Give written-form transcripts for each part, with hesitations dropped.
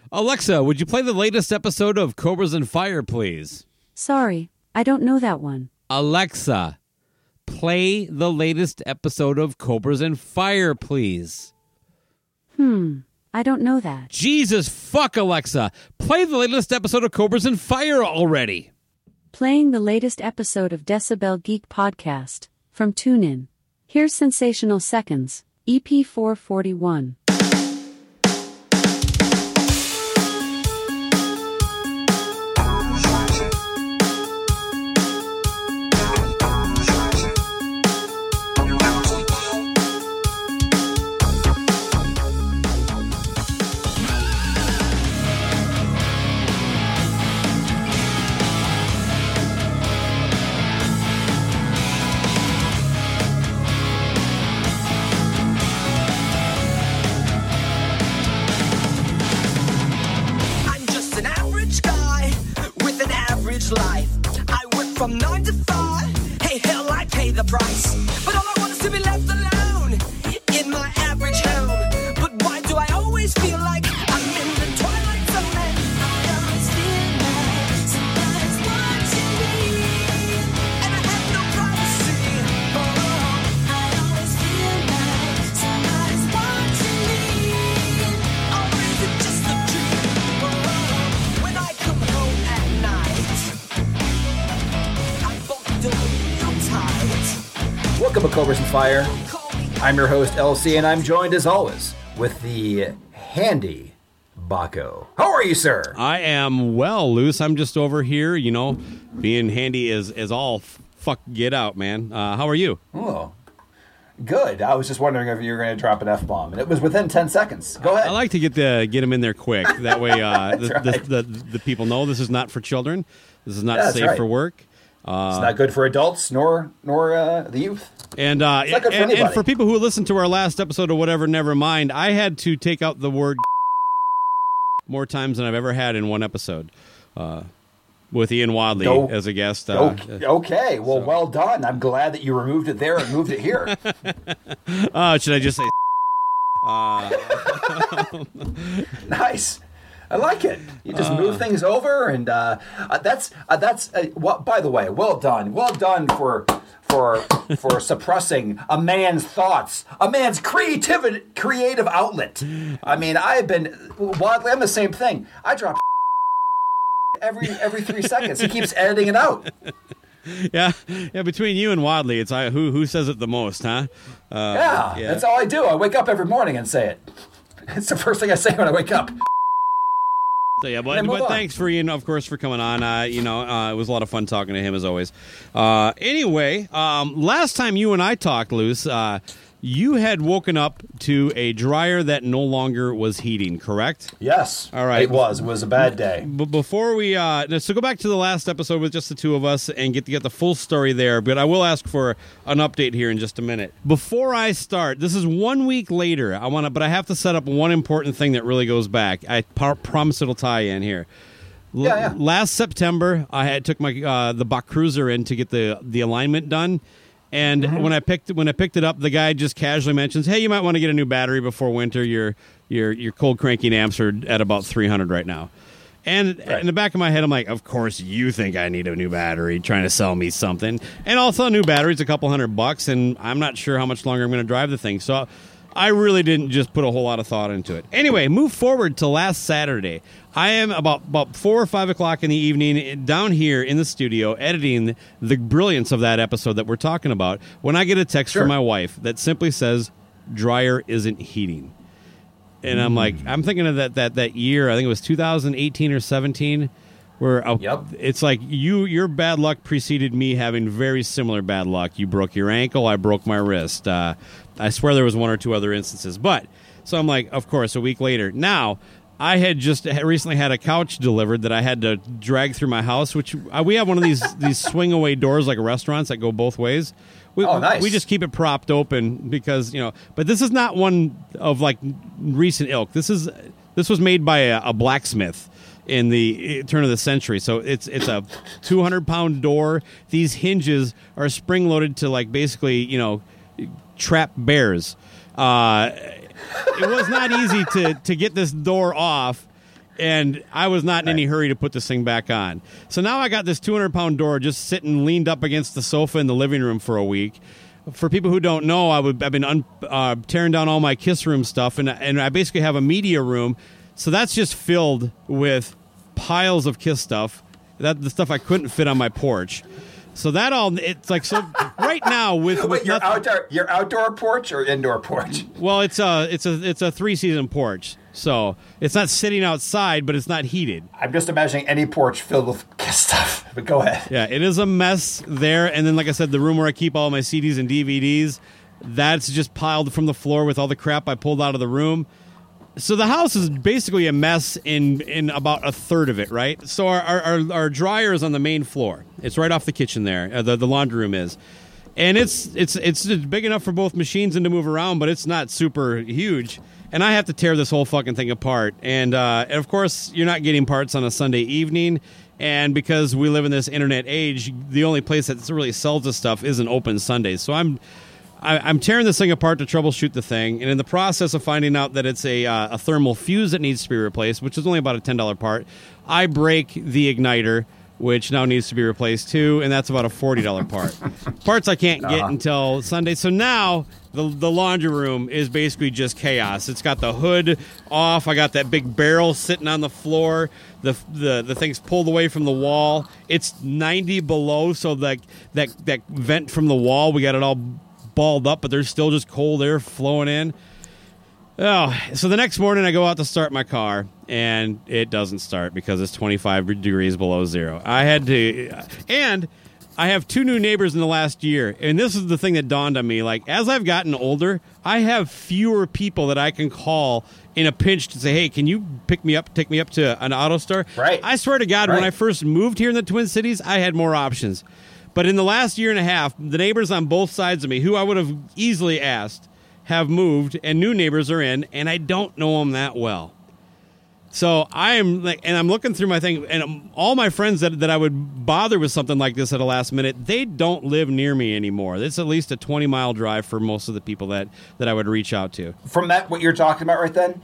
Alexa, would you play the latest episode of Cobras and Fire, please? Sorry, I don't know that one. Alexa, play the latest episode of Cobras and Fire, please. I don't know that. Jesus fuck, Alexa. Play the latest episode of Cobras and Fire already. Playing the latest episode of Decibel Geek Podcast from TuneIn. Here's Sensational Seconds, EP 441. Life. I work from 9 to 5. Hey, hell, I pay the price. But all I want is to be left alone in my average home. But why do I always feel like I'm in the twilight zone? I always feel like somebody's watching me, and I have no privacy. Oh, I always feel like somebody's watching me. Or is it just a dream? Oh, when I come home at night, welcome to Cobras and Fire. I'm your host, LC, and I'm joined, as always, with the handy Baco. How are you, sir? I am well, Luce. I'm just over here, being handy as all fuck get out, man. How are you? Oh, good. I was just wondering if you were going to drop an F-bomb, and it was within 10 seconds. Go ahead. I like to get them in there quick. That way right. the people know this is not for children. This is not safe right. for work. It's not good for adults nor the youth. And it's not good for anybody. And for people who listened to our last episode or whatever, never mind. I had to take out the word more times than I've ever had in one episode, with Ian Wadley as a guest. Okay, well done. I'm glad that you removed it there and moved it here. Should I just say? Nice. I like it. You just move things over, and that's what. By the way, well done for suppressing a man's thoughts, a man's creative outlet. I mean, I'm the same thing. I drop every 3 seconds. He keeps editing it out. Yeah. Between you and Wadley, it's who says it the most, huh? Yeah, that's all I do. I wake up every morning and say it. It's the first thing I say when I wake up. So but thanks for Ian, of course, for coming on. It was a lot of fun talking to him as always. Anyway, last time you and I talked, Luce, you had woken up to a dryer that no longer was heating, correct? Yes. All right. It was a bad day. But before we so go back to the last episode with just the two of us and get the full story there. But I will ask for an update here in just a minute. Before I start, this is 1 week later. But I have to set up one important thing that really goes back. I promise it'll tie in here. Yeah. Last September, I took my the Bach Cruiser in to get the alignment done. And when I picked it up, the guy just casually mentions, "Hey, you might want to get a new battery before winter. Your cold cranking amps are at about 300 right now." And in the back of my head, I'm like, "Of course you think I need a new battery, trying to sell me something." And also, a new battery's a couple $100, and I'm not sure how much longer I'm going to drive the thing. So I really didn't just put a whole lot of thought into it. Anyway, move forward to last Saturday. I am about 4 or 5 o'clock in the evening down here in the studio editing the brilliance of that episode that we're talking about when I get a text from my wife that simply says, "Dryer isn't heating." And I'm like, I'm thinking of that year, I think it was 2018 or 17, where it's like your bad luck preceded me having very similar bad luck. You broke your ankle, I broke my wrist. I swear there was one or two other instances. But, so I'm like, of course, a week later. Now, I had just recently had a couch delivered that I had to drag through my house, which we have one of these swing-away doors like restaurants that go both ways. Nice. We just keep it propped open because, but this is not one of like recent ilk. This was made by a blacksmith in the turn of the century. So it's a 200-pound door. These hinges are spring-loaded to like basically, trap bears. It was not easy to get this door off, And I was not in any hurry to put this thing back on. So now I got this 200-pound door just sitting leaned up against the sofa in the living room for a week. For people who don't know, I've been tearing down all my Kiss Room stuff, and I basically have a media room. So that's just filled with piles of Kiss stuff. The stuff I couldn't fit on my porch. So that all, it's like, so right now with Wait, your nothing, outdoor porch or indoor porch? well, it's a 3-season porch. So it's not sitting outside, but it's not heated. I'm just imagining any porch filled with Kiss stuff. But go ahead. Yeah, it is a mess there. And then, like I said, the room where I keep all my CDs and DVDs, that's just piled from the floor with all the crap I pulled out of the room. So the house is basically a mess in about a third of it, right? So our dryer is on the main floor. It's right off the kitchen there. The laundry room is. And it's big enough for both machines and to move around, but it's not super huge. And I have to tear this whole fucking thing apart. And of course, you're not getting parts on a Sunday evening. And because we live in this internet age, the only place that really sells this stuff isn't open Sundays. So I'm tearing this thing apart to troubleshoot the thing, and in the process of finding out that it's a thermal fuse that needs to be replaced, which is only about a $10 part, I break the igniter, which now needs to be replaced too, and that's about a $40 part. Parts I can't get until Sunday. So now the laundry room is basically just chaos. It's got the hood off. I got that big barrel sitting on the floor. The thing's pulled away from the wall. It's 90 below, so that vent from the wall, we got it all balled up, but there's still just cold air flowing in. Oh, so the next morning I go out to start my car, and it doesn't start because it's 25 degrees below zero. I have 2 new neighbors in the last year, and this is the thing that dawned on me. Like, as I've gotten older, I have fewer people that I can call in a pinch to say, hey, can you take me up to an auto store? Right. I swear to God, right. When I first moved here in the Twin Cities, I had more options. But in the last year and a half, the neighbors on both sides of me, who I would have easily asked, have moved, and new neighbors are in, and I don't know them that well. So I'm looking through my thing, and all my friends that I would bother with something like this at a last minute, they don't live near me anymore. It's at least a 20-mile drive for most of the people that I would reach out to. From that, what you're talking about right then,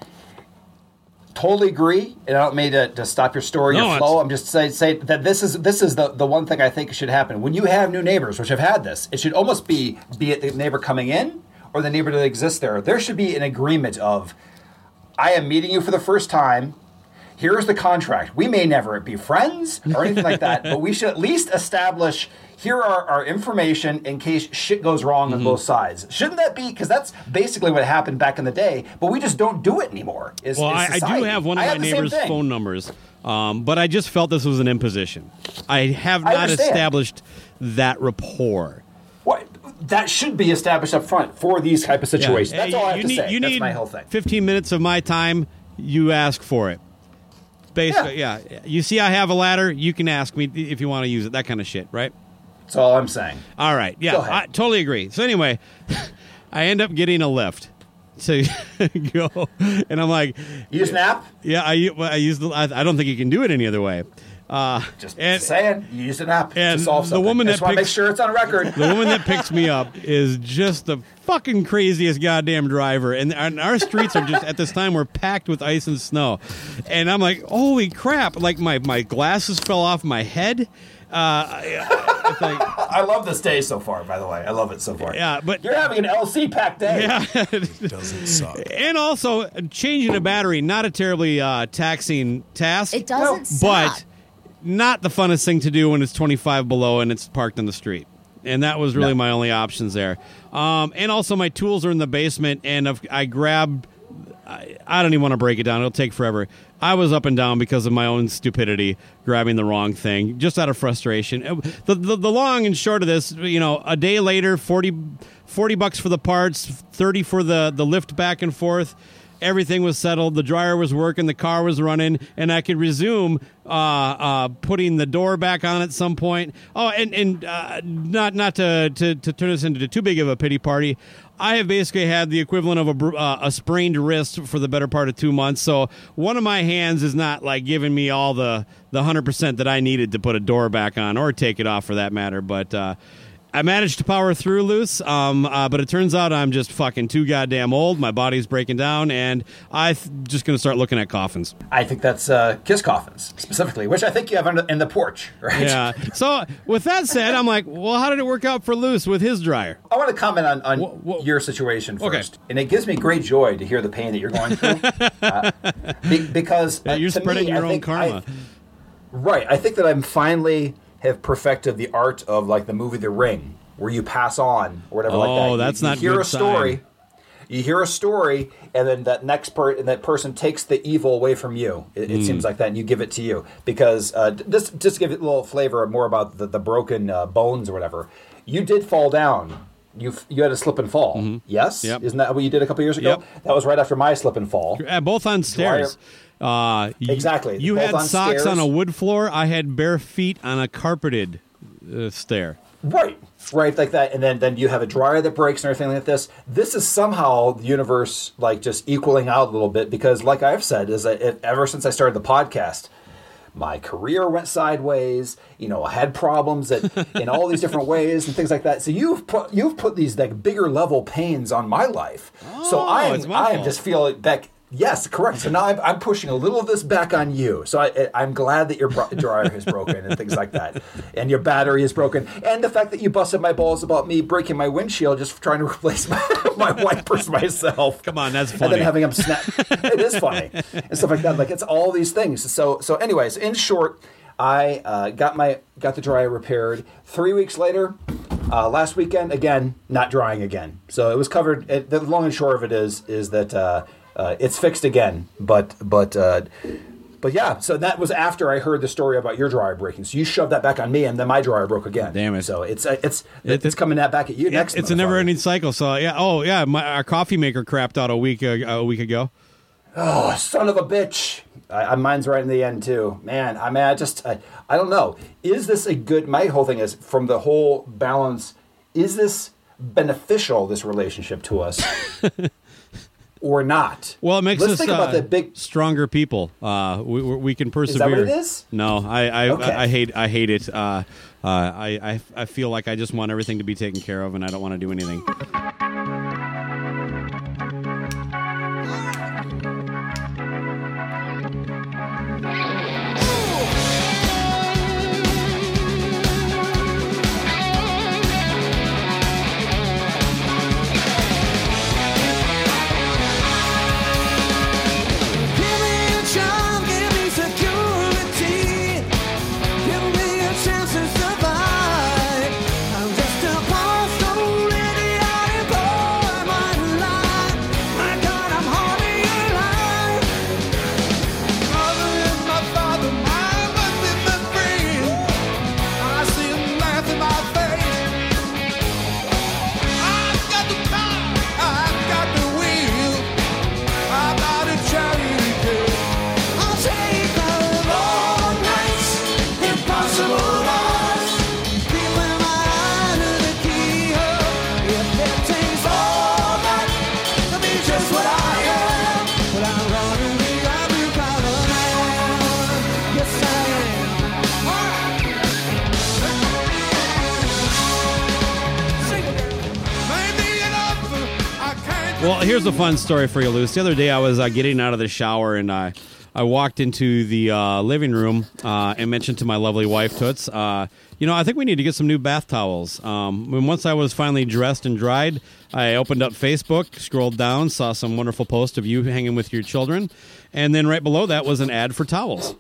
totally agree, and I don't mean to stop your story, your flow. I'm just saying that this is the one thing I think should happen. When you have new neighbors, which have had this, it should almost be it the neighbor coming in or the neighbor that exists there. There should be an agreement of, I am meeting you for the first time. Here's the contract. We may never be friends or anything like that, but we should at least establish, here are our information in case shit goes wrong on both sides. Shouldn't that be? Because that's basically what happened back in the day, but we just don't do it anymore. I do have one of my neighbor's phone numbers, but I just felt this was an imposition. I have not established that rapport. What? That should be established up front for these type of situations. Yeah. That's all I have to say. You That's need my whole thing. 15 minutes of my time, you ask for it. Basically, yeah. You see I have a ladder, you can ask me if you want to use it, that kind of shit, right? That's all I'm saying. All right, yeah, I totally agree. So anyway, I end up getting a lift to go, and I'm like... You use an app? Yeah, I use I don't think you can do it any other way. Just saying, you use an app to solve something. The woman I just want to make sure it's on record. The woman that picks me up is just the fucking craziest goddamn driver, and our streets are just at this time were packed with ice and snow, and I'm like, holy crap! Like my glasses fell off my head. I love this day so far, by the way. I love it so far. Yeah, but you're having an LC packed day. Yeah, it doesn't suck. And also, changing a battery, not a terribly taxing task. It doesn't suck. But not the funnest thing to do when it's 25 below and it's parked in the street. And that was really my only options there. And also, my tools are in the basement, and I grabbed... I don't even want to break it down. It'll take forever. I was up and down because of my own stupidity, grabbing the wrong thing, just out of frustration. The long and short of this, a day later, $40 for the parts, $30 for the lift back and forth. Everything was settled. The dryer was working. The car was running, and I could resume putting the door back on at some point. Oh, and not to turn this into too big of a pity party. I have basically had the equivalent of a sprained wrist for the better part of 2 months. So one of my hands is not like giving me all the 100% that I needed to put a door back on or take it off for that matter. But I managed to power through, Luce, but it turns out I'm just fucking too goddamn old. My body's breaking down, and I'm just going to start looking at coffins. I think that's kiss coffins, specifically, which I think you have in the porch, right? Yeah. So with that said, I'm like, well, how did it work out for Luce with his dryer? I want to comment on your situation first. Okay. And it gives me great joy to hear the pain that you're going through. Because you're to spreading me, your I own think karma. Right. I think that I'm finally have perfected the art of like the movie The Ring, where you pass on or whatever like that. Oh, that's not you hear good a story. sign. You hear a story, and then that that person takes the evil away from you. It seems like that, and you give it to you. Because just to give it a little flavor more about the broken bones or whatever, you did fall down. You had a slip and fall. Yes? Yep. Isn't that what you did a couple years ago? Yep. That was right after my slip and fall. Both on stairs. Exactly. You Both had on socks stairs. on a wood floor. I had bare feet on a carpeted stair. Right, like that, and then you have a dryer that breaks and everything like this. This is somehow the universe like just equaling out a little bit because, like I've said, is that ever since I started the podcast, my career went sideways. I had problems in all these different ways and things like that. So you've put these like bigger level pains on my life. So I am just feeling back. Yes, correct. So now I'm pushing a little of this back on you. So I'm glad that your dryer is broken and things like that. And your battery is broken. And the fact that you busted my balls about me breaking my windshield just trying to replace my wipers myself. Come on, that's funny. And then having them snap. It is funny. And stuff like that. Like, it's all these things. So anyways, in short, I got the dryer repaired. 3 weeks later, last weekend, again, not drying again. So it was covered. The long and short of it is that... it's fixed again, but yeah. So that was after I heard the story about your dryer breaking. So you shoved that back on me, and then my dryer broke again. Damn it! So it's coming back at you next. It's a never-ending cycle. So yeah. Oh yeah. Our coffee maker crapped out a week ago. Oh, son of a bitch! Mine's right in the end too. Man, I don't know. Is this a good? My whole thing is from the whole balance. Is this beneficial? This relationship to us? Or not? Well, it makes Let's us think about the stronger people. We can persevere. Is that what it is? No, Okay. I hate it. I feel like I just want everything to be taken care of, and I don't want to do anything. Give me a chance, give me security. Give me a chance to survive. I'm just a poor soul in the unemployment line. My God, I'm hardly alive. Mother is my father, my mother is my friend. I see him laugh in my face. I've got the power, I've got the will. I'm not a charity girl. I'll take the long nights, impossible hours. Feeling my eye to the keyhole. If it takes all that to be just what I am, but I'm gonna be a blue collar man. Yes, I am. Sing it, girl. Maybe enough, I can't. Well, here's a fun story for you, Luce. The other day I was getting out of the shower, and I walked into the living room and mentioned to my lovely wife, Toots, I think we need to get some new bath towels. Once I was finally dressed and dried, I opened up Facebook, scrolled down, saw some wonderful post of you hanging with your children, and then right below that was an ad for towels.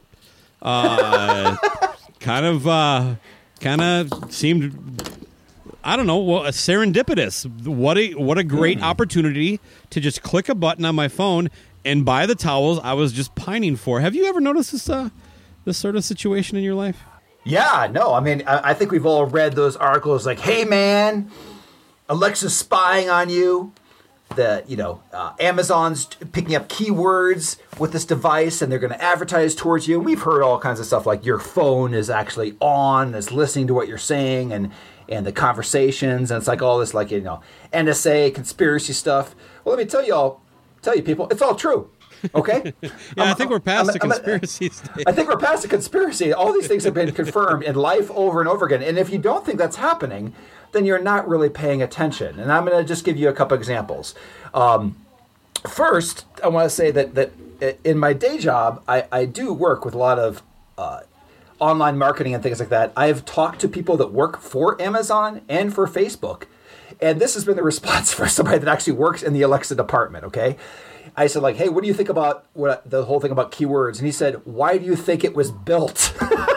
Kind of seemed... I don't know, serendipitous. What a great opportunity to just click a button on my phone and buy the towels I was just pining for. Have you ever noticed this sort of situation in your life? Yeah, no. I mean, I think we've all read those articles like, "Hey, man, Alexa's spying on you." Amazon's picking up keywords with this device, and they're going to advertise towards you. And we've heard all kinds of stuff like your phone is actually on, it's listening to what you're saying, and the conversations, and it's like all this NSA conspiracy stuff. Well, let me tell you people, it's all true. Okay? I think we're past the conspiracy stage. I think we're past the conspiracy. All these things have been confirmed in life over and over again. And if you don't think that's happening, then you're not really paying attention. And I'm going to just give you a couple examples. First, I want to say that in my day job, I do work with a lot of online marketing and things like that. I've talked to people that work for Amazon and for Facebook. And this has been the response for somebody that actually works in the Alexa department, okay? I said, like, hey, what do you think about the whole thing about keywords? And he said, why do you think it was built?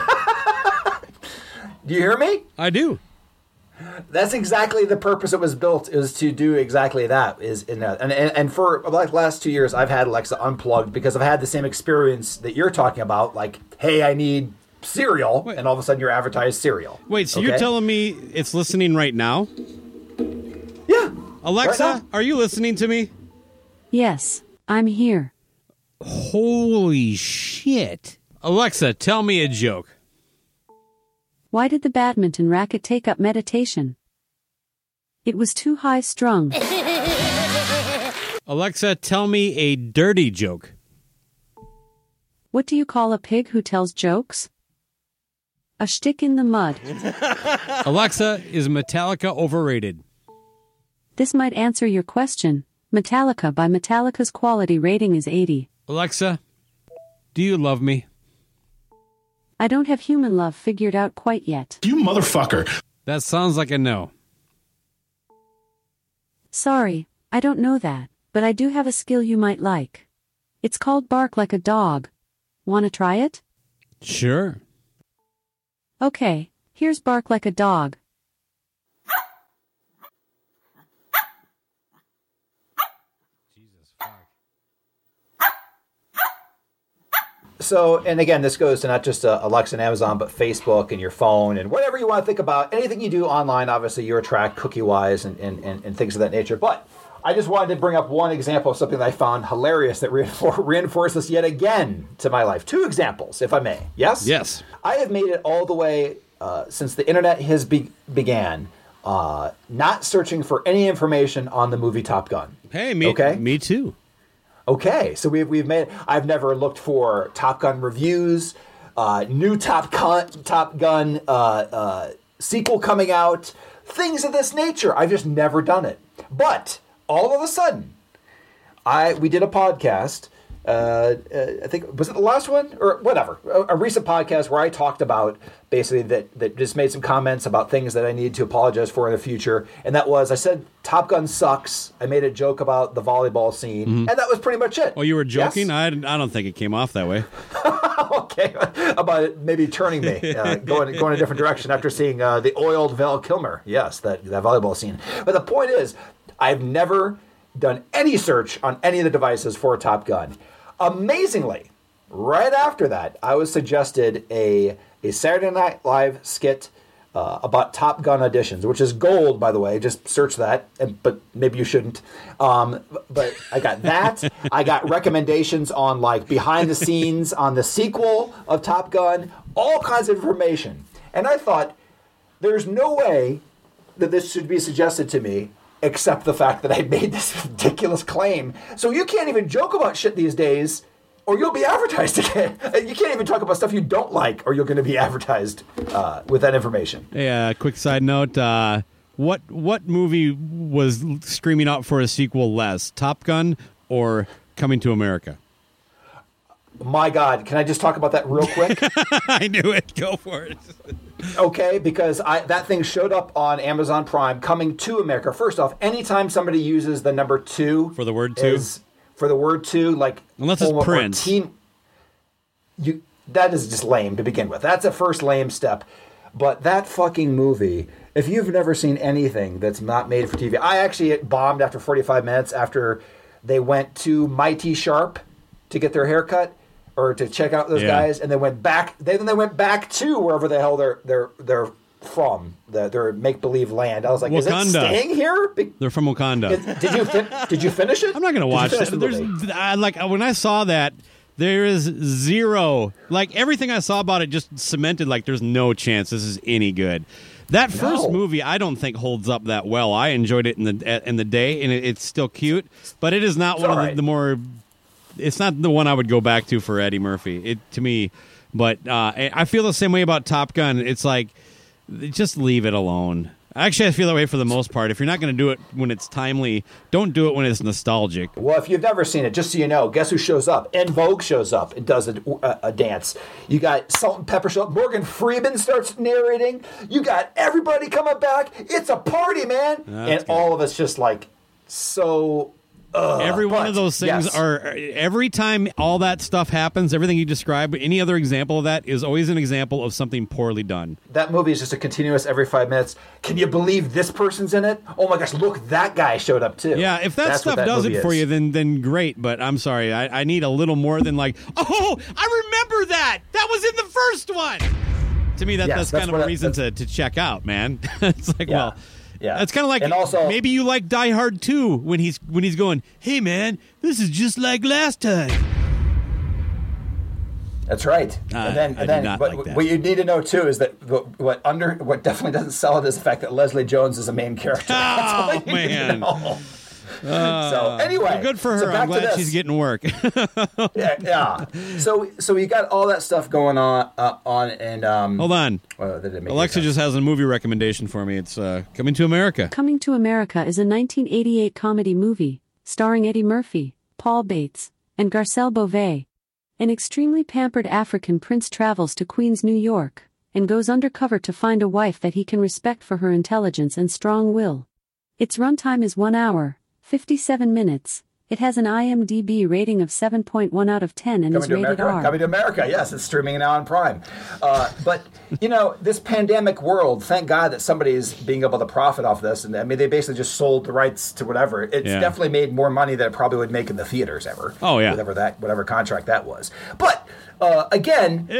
Do you hear me? I do. That's exactly the purpose it was built, is to do exactly that. And for like the last 2 years, I've had Alexa unplugged because I've had the same experience that you're talking about. Like, hey, I need cereal, and all of a sudden you're advertised cereal. Wait, so you're telling me it's listening right now? Yeah. Alexa, right now. Are you listening to me? Yes, I'm here. Holy shit. Alexa, tell me a joke. Why did the badminton racket take up meditation? It was too high strung. Alexa, tell me a dirty joke. What do you call a pig who tells jokes? A shtick in the mud. Alexa, is Metallica overrated? This might answer your question. Metallica by Metallica's quality rating is 80. Alexa, do you love me? I don't have human love figured out quite yet. You motherfucker. That sounds like a no. Sorry, I don't know that, but I do have a skill you might like. It's called bark like a dog. Wanna try it? Sure. Okay, here's bark like a dog. So, and again, this goes to not just Alexa and Amazon, but Facebook and your phone and whatever you want to think about. Anything you do online, obviously, you're tracked cookie-wise and things of that nature. But I just wanted to bring up one example of something that I found hilarious that reinforces yet again to my life. Two examples, if I may. Yes? Yes. I have made it all the way since the internet has began, not searching for any information on the movie Top Gun. Hey, me too. Okay, so we've made. I've never looked for Top Gun reviews, new Top Gun sequel coming out, things of this nature. I've just never done it. But all of a sudden, we did a podcast. I think, was it the last one or whatever? A recent podcast where I talked about basically that just made some comments about things that I needed to apologize for in the future. And that was, I said, Top Gun sucks. I made a joke about the volleyball scene. Mm-hmm. And that was pretty much it. Oh, you were joking? Yes? I don't think it came off that way. Okay. About it maybe turning me, going a different direction after seeing the oiled Val Kilmer. Yes, that volleyball scene. But the point is, I've never done any search on any of the devices for Top Gun. Amazingly, right after that, I was suggested a Saturday Night Live skit about Top Gun auditions, which is gold, by the way. Just search that, but maybe you shouldn't. But I got that. I got recommendations on like behind the scenes on the sequel of Top Gun, all kinds of information. And I thought, there's no way that this should be suggested to me, except the fact that I made this ridiculous claim. So you can't even joke about shit these days, or you'll be advertised again. You can't even talk about stuff you don't like, or you're going to be advertised with that information. Hey, quick side note. What movie was screaming out for a sequel less, Top Gun or Coming to America? My God, can I just talk about that real quick? I knew it. Go for it. Okay, because that thing showed up on Amazon Prime, Coming to America. First off, anytime somebody uses the number 2 for the word 2, like unless it's Prince, that is just lame to begin with. That's a first lame step. But that fucking movie, if you've never seen anything that's not made for TV, I actually bombed after 45 minutes after they went to Mighty Sharp to get their haircut. Or to check out those guys, and they went back. Then they went back to wherever the hell they're from, their make believe land. I was like, Wakanda. Is it staying here? They're from Wakanda. Did you finish it? I'm not going to watch it. When I saw that, there is zero. Like everything I saw about it just cemented. Like there's no chance this is any good. That first movie, I don't think holds up that well. I enjoyed it in the day, and it's still cute, but it is not one of the more it's not the one I would go back to for Eddie Murphy. To me, but I feel the same way about Top Gun. It's like, just leave it alone. Actually, I feel that way for the most part. If you're not going to do it when it's timely, don't do it when it's nostalgic. Well, if you've never seen it, just so you know, guess who shows up? En Vogue shows up and does a dance. You got Salt and Pepper show up. Morgan Freeman starts narrating. You got everybody coming back. It's a party, man. And good. All of us just like so... every one of those things are, every time all that stuff happens, everything you describe, any other example of that is always an example of something poorly done. That movie is just a continuous every 5 minutes. Can you believe this person's in it? Oh my gosh, look, that guy showed up too. Yeah, if that stuff does it for you, then great. But I'm sorry, I need a little more than like, oh, I remember that. That was in the first one. To me, that's kind of a reason to check out, man. It's like, well... Yeah, it's kind of like, and also, maybe you like Die Hard 2 when he's going, hey man, this is just like last time. That's right. And then what you need to know too is that what definitely doesn't sell it is the fact that Leslie Jones is a main character. Oh man. So anyway, well, good for her. I'm glad she's getting work. yeah. So you got all that stuff going on, and hold on. Alexa just has a movie recommendation for me. It's Coming to America. Coming to America is a 1988 comedy movie starring Eddie Murphy, Paul Bates, and Garcelle Beauvais. An extremely pampered African prince travels to Queens, New York, and goes undercover to find a wife that he can respect for her intelligence and strong will. Its runtime is 1 hour, 57 minutes. It has an IMDb rating of 7.1 out of 10 and is rated R. Coming to America, yes, it's streaming now on Prime. But, this pandemic world, thank God that somebody is being able to profit off this. And I mean, they basically just sold the rights to whatever. It's definitely made more money than it probably would make in the theaters ever. Oh, yeah. Whatever contract that was. But, again...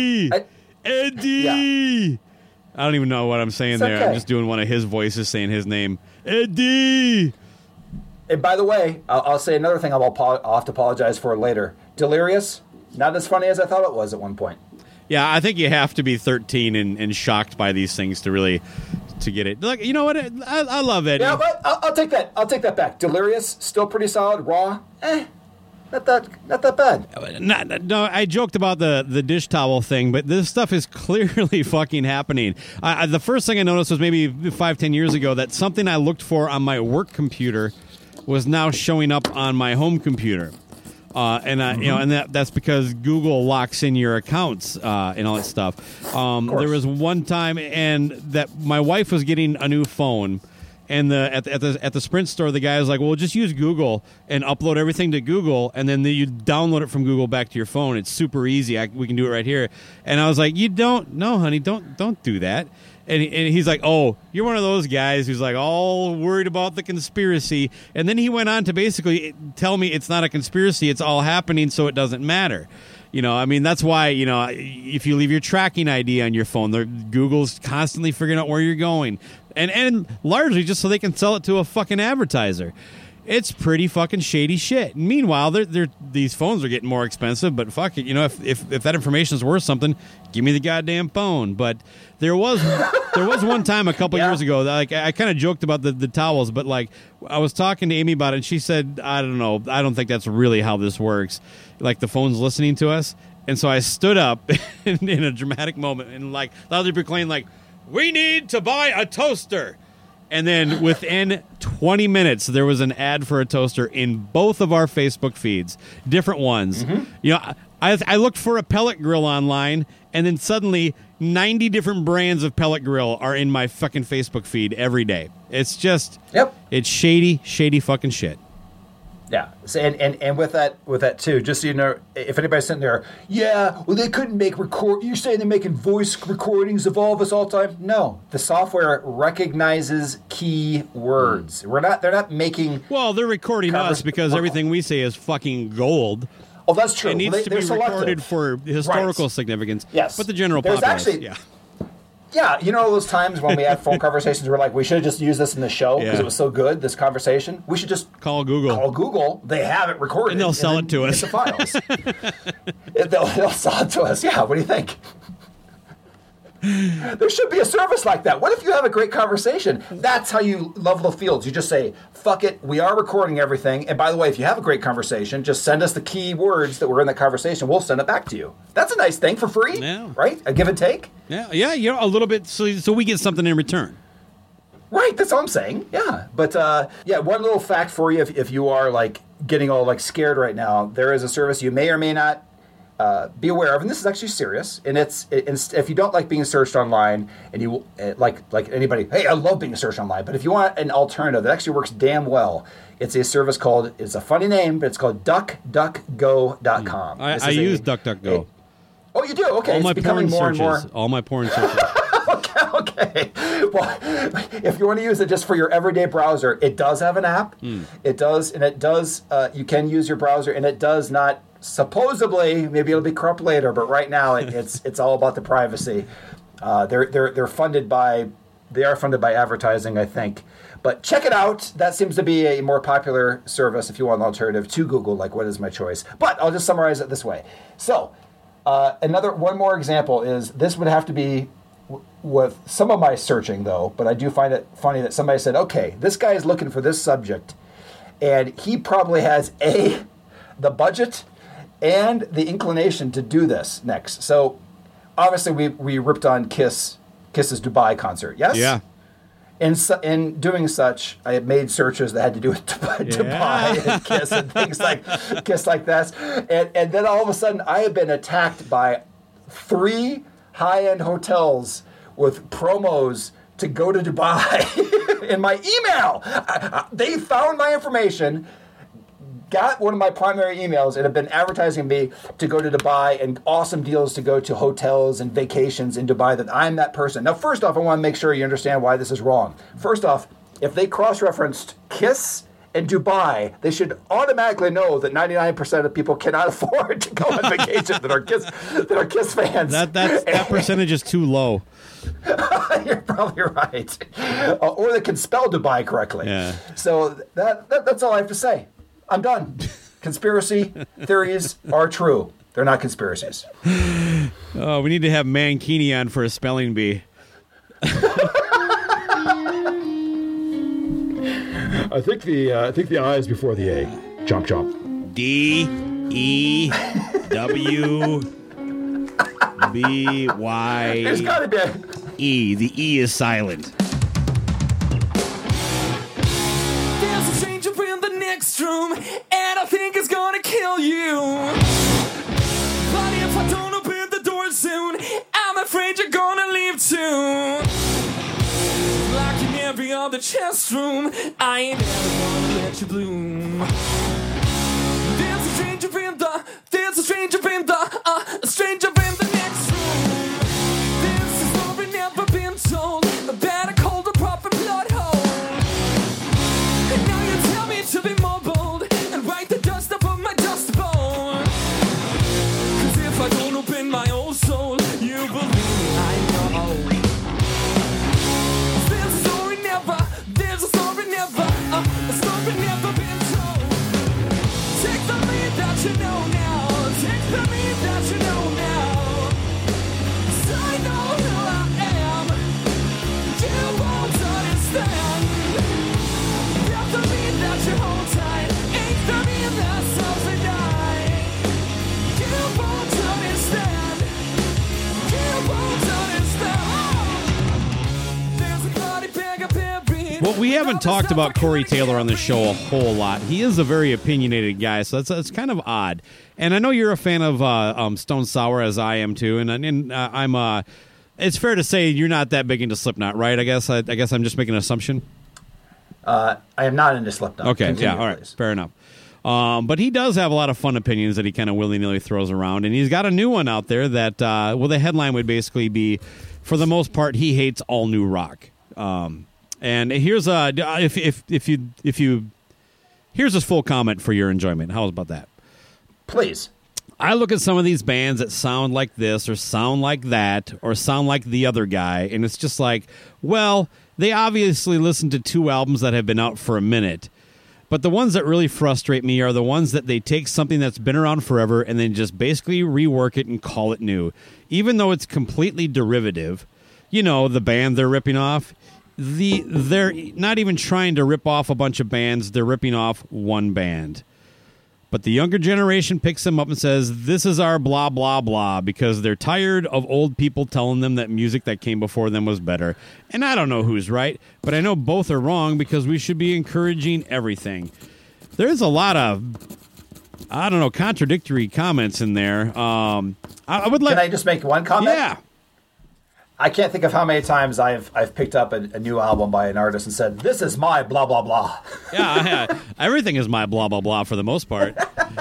Eddie! Yeah. I don't even know what I'm saying there. Okay. I'm just doing one of his voices saying his name. Eddie! And by the way, I'll say another thing I'll have to apologize for later. Delirious, not as funny as I thought it was at one point. Yeah, I think you have to be 13 and shocked by these things to really get it. Look, you know what? I love Eddie. Yeah, but I'll take that. I'll take that back. Delirious, still pretty solid. Raw, not that bad. No, I joked about the dish towel thing, but this stuff is clearly fucking happening. The first thing I noticed was maybe 5-10 years ago that something I looked for on my work computer was now showing up on my home computer, and that's because Google locks in your accounts and all that stuff. There was one time, and that my wife was getting a new phone, and at the Sprint store, the guy was like, "Well, just use Google and upload everything to Google, and then you download it from Google back to your phone. It's super easy. We can do it right here." And I was like, "You don't, no, honey, don't do that." And he's like, "Oh, you're one of those guys who's like all worried about the conspiracy." And then he went on to basically tell me it's not a conspiracy; it's all happening, so it doesn't matter. I mean, that's why, if you leave your tracking ID on your phone, Google's constantly figuring out where you're going. And largely just so they can sell it to a fucking advertiser. It's pretty fucking shady shit. And meanwhile, these phones are getting more expensive, but fuck it. If that information is worth something, give me the goddamn phone. But there was one time a couple years ago that, like, I kind of joked about the towels, but like I was talking to Amy about it, and she said, I don't know, I don't think that's really how this works. Like the phone's listening to us. And so I stood up in a dramatic moment and like loudly proclaimed, like, "We need to buy a toaster." And then within 20 minutes, there was an ad for a toaster in both of our Facebook feeds, different ones. Mm-hmm. I looked for a pellet grill online, and then suddenly 90 different brands of pellet grill are in my fucking Facebook feed every day. It's just, It's shady fucking shit. Yeah, and with that too, just so you know, if anybody's sitting there, they couldn't make you're saying they're making voice recordings of all of us all the time? No, the software recognizes key words. They're not making. Well, they're recording us because everything we say is fucking gold. Oh, that's true. It needs to be recorded for historical significance. Yes, but the general populace, Yeah, those times when we had phone conversations, we're like, we should have just used this in the show because it was so good, this conversation. We should just call Google. They have it recorded. And they'll sell it to us. The files. They'll sell it to us. Yeah, what do you think? There should be a service like that. What if you have a great conversation? That's how you level the fields. You just say, fuck it, we are recording everything. And by the way, if you have a great conversation, just send us the key words that were in that conversation. We'll send it back to you. That's a nice thing for free, right? A give and take. Yeah, a little bit, so we get something in return. Right, that's all I'm saying. Yeah, but one little fact for you, if you are like getting all like scared right now, there is a service you may or may not be aware of, and this is actually serious. And it's if you don't like being searched online, and you like anybody, hey, I love being searched online. But if you want an alternative that actually works damn well, it's a service called. It's a funny name, but it's called DuckDuckGo.com. I use DuckDuckGo. Oh, you do? Okay, all my it's becoming porn more searches. and more. All my porn searches. Okay. Well, if you want to use it just for your everyday browser, it does have an app. It does, and it does. You can use your browser, and it does not. Supposedly, maybe it'll be corrupt later, but right now it's all about the privacy. They're funded by advertising, I think. But check it out. That seems to be a more popular service if you want an alternative to Google. Like, what is my choice? But I'll just summarize it this way. So, one more example is this would have to be with some of my searching though. But I do find it funny that somebody said, "Okay, this guy is looking for this subject, and he probably has the budget." And the inclination to do this next. So, obviously, we ripped on Kiss's Dubai concert, yes? Yeah. In doing such, I had made searches that had to do with Dubai and Kiss and things like that. And then all of a sudden, I have been attacked by 3 high-end hotels with promos to go to Dubai in my email. They found my information, got one of my primary emails, and have been advertising me to go to Dubai and awesome deals to go to hotels and vacations in Dubai, that I'm that person. Now, first off, I want to make sure you understand why this is wrong. First off, if they cross-referenced Kiss and Dubai, they should automatically know that 99% of people cannot afford to go on vacation that are Kiss fans. That percentage is too low. You're probably right. Or they can spell Dubai correctly. Yeah. So that's all I have to say. I'm done. Conspiracy theories are true. They're not conspiracies. Oh, we need to have Mankini on for a spelling bee. I think the I is before the A. Jump, jump. D-E-W-B-Y. There's got to be E. The E is silent. There's a stranger in the next room, and I think it's gonna kill you. But if I don't open the door soon, I'm afraid you're gonna leave too. Like in every other chest room, I ain't ever gonna let you bloom. There's a stranger in the next room. This is story never been told. Better call the proper blood hole. And now you tell me to be more bold and wipe the dust off of my dust bowl. 'Cause if I don't open my old soul, you believe me, I know. There's a story never been told. Take the lead that you know now. Take the lead that you know now. 'Cause I know who I am. You won't understand. Not the lead that you hold tight. Ain't the lead that's something night. You won't understand. You won't understand. There's a body bag of buried. Well, we haven't talked about Corey Taylor on the show a whole lot. He is a very opinionated guy, so that's kind of odd. And I know you're a fan of Stone Sour, as I am too. And I'm. It's fair to say you're not that big into Slipknot, right? I guess I'm just making an assumption. I am not into Slipknot. Okay, Continue, yeah, all right, please. fair enough. But he does have a lot of fun opinions that he kind of willy-nilly throws around, and he's got a new one out there that, the headline would basically be, for the most part, he hates all new rock. And here's here's his full comment for your enjoyment. How about that? Please. I look at some of these bands that sound like this or sound like that or sound like the other guy, and it's just like, well, they obviously listened to 2 albums that have been out for a minute. But the ones that really frustrate me are the ones that they take something that's been around forever and then just basically rework it and call it new. Even though it's completely derivative, you know, the band they're ripping off. They're not even trying to rip off a bunch of bands. They're ripping off one band. But the younger generation picks them up and says, this is our blah, blah, blah, because they're tired of old people telling them that music that came before them was better. And I don't know who's right, but I know both are wrong because we should be encouraging everything. There's a lot of, I don't know, contradictory comments in there. I would like. Can I just make one comment? Yeah. I can't think of how many times I've picked up a new album by an artist and said, this is my blah, blah, blah. Yeah, everything is my blah, blah, blah for the most part.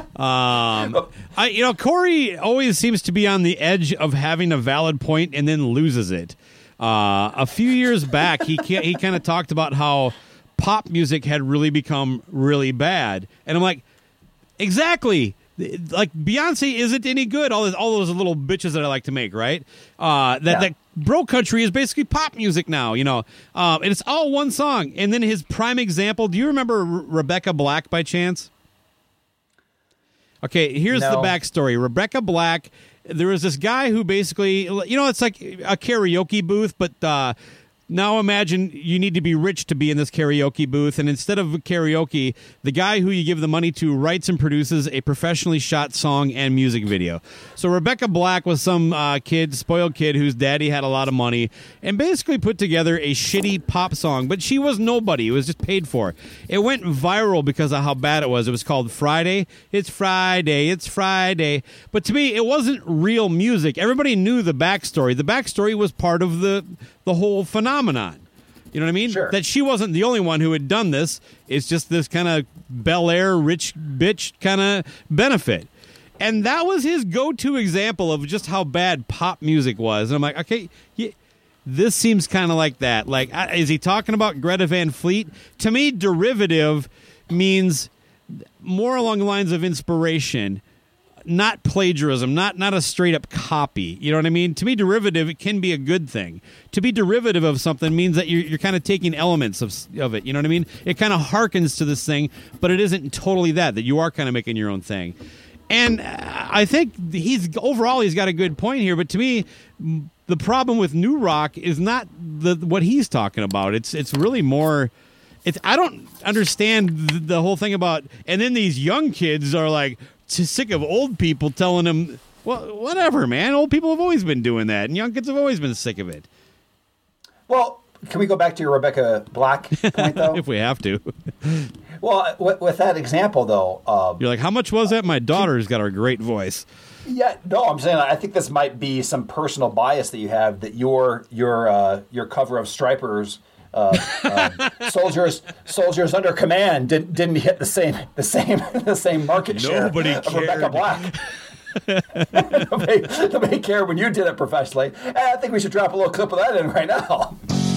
Corey always seems to be on the edge of having a valid point and then loses it. A few years back, he kind of talked about how pop music had really become really bad. And I'm like, exactly. Like, Beyonce isn't any good. All those little bitches that I like to make, right? That bro country is basically pop music now, you know. And it's all one song. And then his prime example, do you remember Rebecca Black by chance? Okay, here's the backstory. Rebecca Black, there was this guy who basically, you know, it's like a karaoke booth, but now imagine you need to be rich to be in this karaoke booth, and instead of karaoke, the guy who you give the money to writes and produces a professionally shot song and music video. So Rebecca Black was some spoiled kid whose daddy had a lot of money and basically put together a shitty pop song, but she was nobody. It was just paid for. It went viral because of how bad it was. It was called Friday. It's Friday. It's Friday. But to me, it wasn't real music. Everybody knew the backstory. The backstory was part of the whole phenomenon. You know what I mean? Sure. That she wasn't the only one who had done this. It's just this kind of Bel Air rich bitch kind of benefit. And that was his go-to example of just how bad pop music was. And I'm like, okay, this seems kind of like that. Like, is he talking about Greta Van Fleet? To me, derivative means more along the lines of inspiration, not plagiarism, not a straight up copy. You know what I mean? To me, derivative, it can be a good thing. To be derivative of something means that you're kind of taking elements of it. You know what I mean? It kind of harkens to this thing, but it isn't totally that you are kind of making your own thing. And I think he's got a good point here. But to me, the problem with new rock is not what he's talking about. It's really more. I don't understand the whole thing about. And then these young kids are like, sick of old people telling them, well, whatever, man. Old people have always been doing that, and young kids have always been sick of it. Well, can we go back to your Rebecca Black point, though? If we have to. Well, with that example, though... you're like, how much was that? My daughter's got a great voice. Yeah, no, I'm saying I think this might be some personal bias that you have, that your cover of Stripers... soldiers under command didn't hit the same market share. Nobody of cared. Rebecca Black. Nobody cared when you did it professionally. And I think we should drop a little clip of that in right now.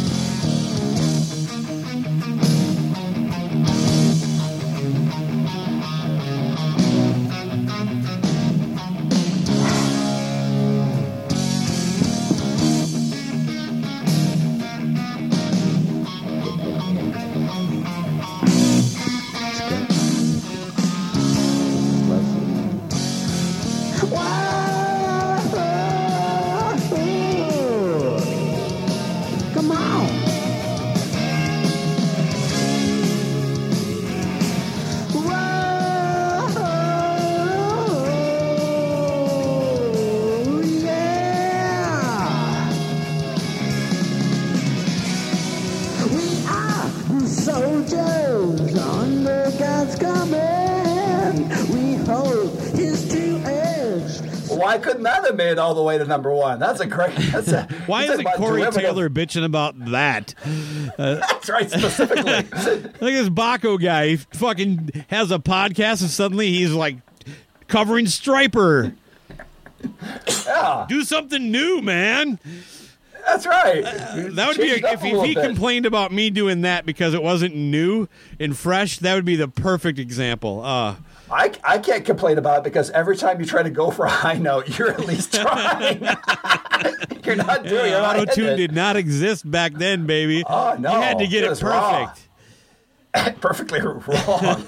Why couldn't that have made it all the way to number one? That's a great. Why isn't Corey Taylor bitching about that? That's right, specifically. Look at this Baco guy. He fucking has a podcast, and suddenly he's like covering Striper. Yeah. Do something new, man. That's right. That would be if he complained about me doing that because it wasn't new and fresh. That would be the perfect example. I can't complain about it because every time you try to go for a high note, you're at least trying. You're not doing it. Auto-tune did not exist back then, baby. Oh, no. You had to get it perfect. Perfectly wrong.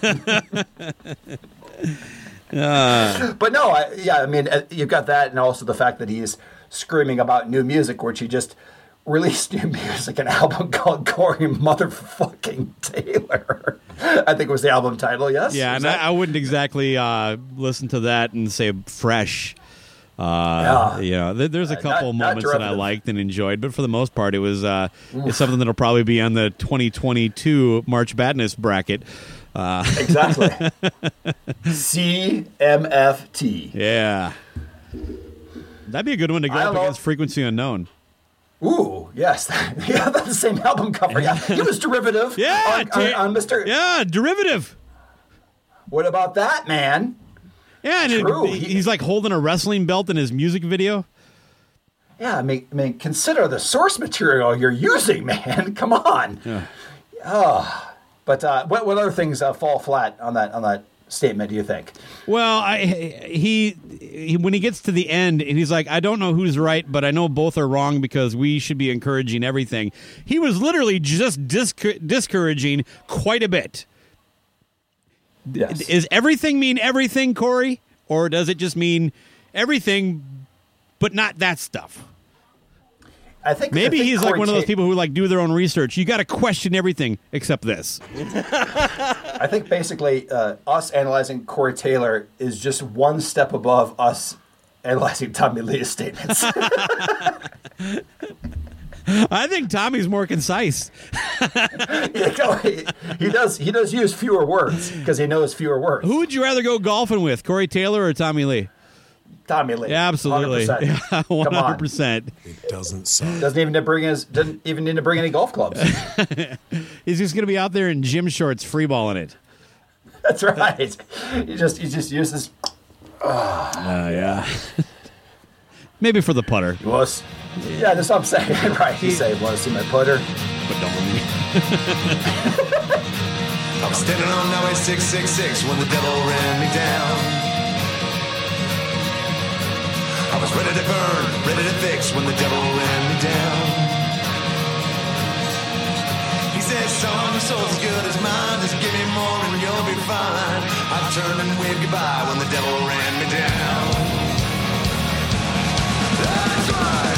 But no, I mean, you've got that, and also the fact that he's screaming about new music, which he just released new music, an album called Corey Motherfucking Taylor. I think was the album title, yes? Yeah, and I wouldn't exactly listen to that and say fresh. There's a couple not moments that I derivative. liked and enjoyed, but for the most part, it was it's something that'll probably be on the 2022 March Madness bracket. Exactly. CMFT. Yeah. That'd be a good one to go I up love- against Frequency Unknown. Ooh, yes. Yeah, that's the same album cover. Yeah, he was derivative Yeah, on Mr. Yeah, derivative. What about that, man? Yeah, and True. he's like holding a wrestling belt in his music video. Yeah, I mean, consider the source material you're using, man. Come on. Yeah. But what other things fall flat on that statement, do you think? Well, he when he gets to the end and he's like, I don't know who's right, but I know both are wrong because we should be encouraging everything. He was literally just discouraging quite a bit. Yes. Is everything mean everything, Corey? Or does it just mean everything, but not that stuff? I think Maybe he's like Corey one of those people who like do their own research. You got to question everything except this. I think basically us analyzing Corey Taylor is just one step above us analyzing Tommy Lee's statements. I think Tommy's more concise. He does use fewer words because he knows fewer words. Who would you rather go golfing with, Corey Taylor or Tommy Lee? Tommy Lee. Yeah, absolutely. 100%. Yeah, Come on. 100%. It doesn't sound. Doesn't even need to bring any golf clubs. He's just going to be out there in gym shorts freeballing it. That's right. He just uses. Yeah. Maybe for the putter. Was. Yeah, that's what I'm saying. Right. You say, want to see my putter? But don't let me. I was standing on Highway 666 when the devil ran me down. I was ready to burn, ready to fix when the devil ran me down. He said, son, your soul's as good as mine. Just give me more and you'll be fine. I turned and waved goodbye when the devil ran me down. That's right.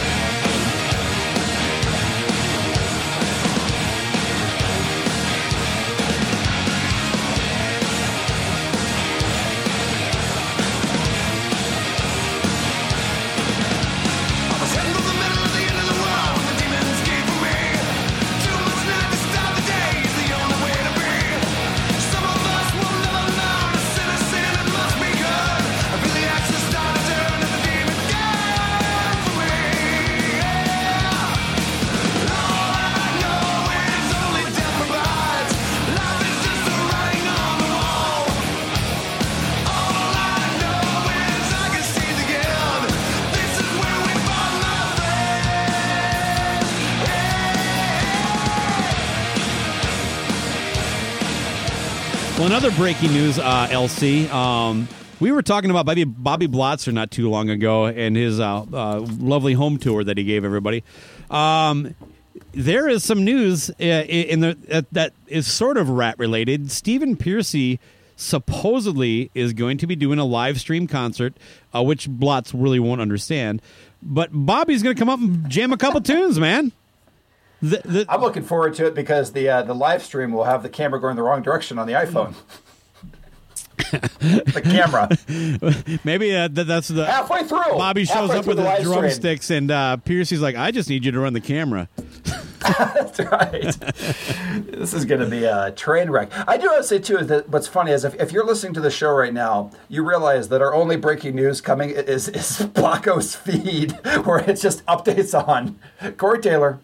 Well, another breaking news, LC. We were talking about Bobby Blotzer not too long ago and his lovely home tour that he gave everybody. There is some news that is sort of rat-related. Stephen Pearcy supposedly is going to be doing a live stream concert, which Blotz really won't understand. But Bobby's going to come up and jam a couple tunes, man. I'm looking forward to it because the live stream will have the camera going the wrong direction on the iPhone. The camera. Maybe that's the halfway through. Bobby shows Halfway up through with the his live drumsticks, and Pearcy's like, "I just need you to run the camera." That's right. This is going to be a train wreck. I do want to say, too, that what's funny is if you're listening to the show right now, you realize that our only breaking news coming is Blocko's feed, where it's just updates on Corey Taylor,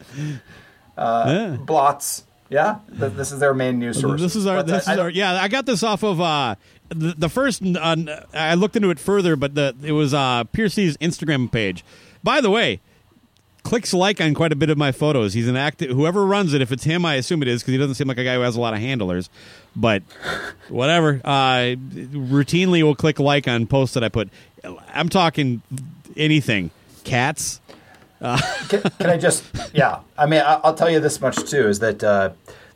Blotz. Yeah, this is their main news source. This is our. Yeah, I got this off of the first. I looked into it further, but it was Pearcy's Instagram page. By the way, clicks like on quite a bit of my photos. He's an active. Whoever runs it, if it's him, I assume it is because he doesn't seem like a guy who has a lot of handlers. But whatever. Routinely will click like on posts that I put. I'm talking anything. Cats. Can I just? Yeah. I mean, I'll tell you this much too: is that the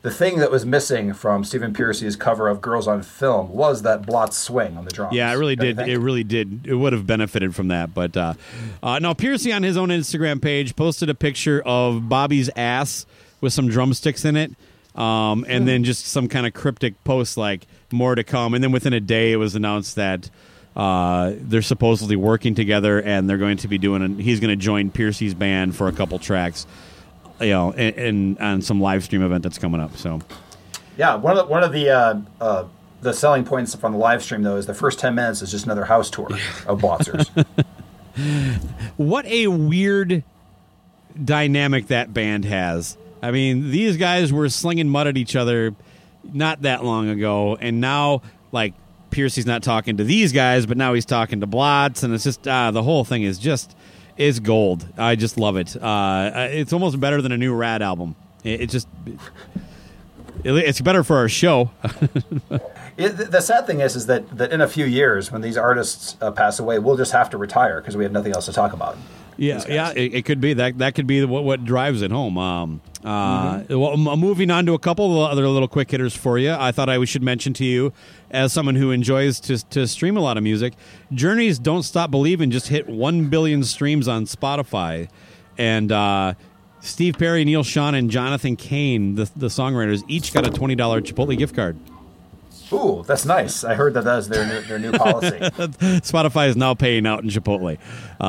the thing that was missing from Stephen Pearcy's cover of Girls on Film was that Blotz swing on the drums. Yeah, it really did. It really did. It would have benefited from that. But no, Pearcy on his own Instagram page posted a picture of Bobby's ass with some drumsticks in it. And then just some kind of cryptic post like more to come. And then within a day, it was announced that they're supposedly working together and they're going to be he's going to join Pearcy's band for a couple tracks, and on some live stream event that's coming up. So, yeah, one of the selling points from the live stream though is the first 10 minutes is just another house tour of Blotzers. What a weird dynamic that band has. I mean, these guys were slinging mud at each other not that long ago, and now, like, Pearcy's not talking to these guys, but now he's talking to Blotz, and it's just, the whole thing is it's gold. I just love it. It's almost better than a new Rad album. It's better for our show. The sad thing is that in a few years, when these artists pass away, we'll just have to retire because we have nothing else to talk about. Yeah, it could be that could be what drives it home. Well, moving on to a couple of other little quick hitters for you. I thought I should mention to you, as someone who enjoys to stream a lot of music, Journey's "Don't Stop Believin'" just hit 1 billion streams on Spotify, and Steve Perry, Neil Sean, and Jonathan Cain, the songwriters, each got a $20 Chipotle gift card. Ooh, that's nice. I heard that's their new policy. Spotify is now paying out in Chipotle.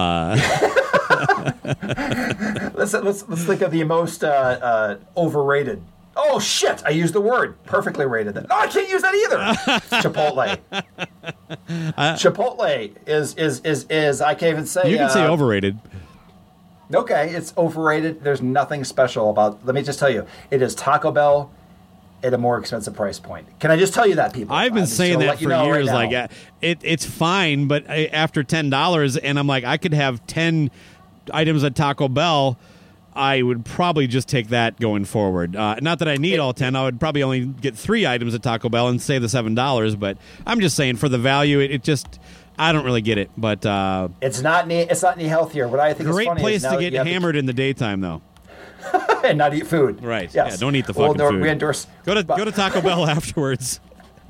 Let's think of the most overrated. Oh shit! I used the word perfectly rated. No, I can't use that either. Chipotle. Chipotle is I can't even say. You can say overrated. Okay, it's overrated. There's nothing special about. Let me just tell you, it is Taco Bell at a more expensive price point. Can I just tell you that, people? I've been saying that for years. Right, like, it's fine, but after $10, and I'm like, I could have 10 items at Taco Bell. I would probably just take that going forward. Not that I need all 10. I would probably only get 3 items at Taco Bell and save the $7. But I'm just saying, for the value, it just, I don't really get it. But it's not any healthier. What I think great is funny place is to get hammered in the daytime, though. And not eat food. Right. Yes. Yeah, don't eat the fucking food. We endorse. Go to Taco Bell afterwards.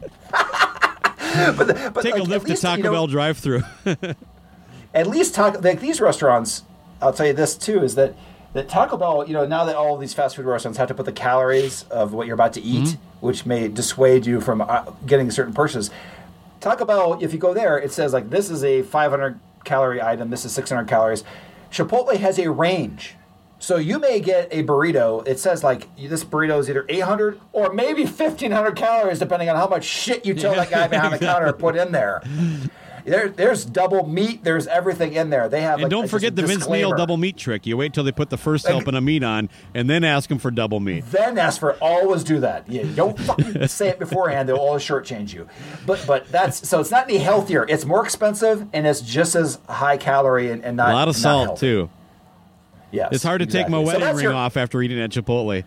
but take a lift to Taco Bell drive-thru. At least these restaurants, I'll tell you this too, is that Taco Bell, now that all of these fast food restaurants have to put the calories of what you're about to eat, which may dissuade you from getting certain purchases. Taco Bell, if you go there, it says like this is a 500 calorie item, this is 600 calories. Chipotle has a range. So you may get a burrito. It says like this burrito is either 800 or maybe 1,500 calories, depending on how much shit you tell that guy behind the counter to put in there. There's double meat. There's everything in there. They have. And don't forget the Vince Neil double meat trick. You wait till they put the first helping of meat on, and then ask them for double meat. Then ask for. Always do that. Yeah, don't fucking say it beforehand. They'll always shortchange you. But that's so. It's not any healthier. It's more expensive, and it's just as high calorie and not. A lot of salt healthy. too. Yes, it's hard to take my wedding ring off after eating at Chipotle.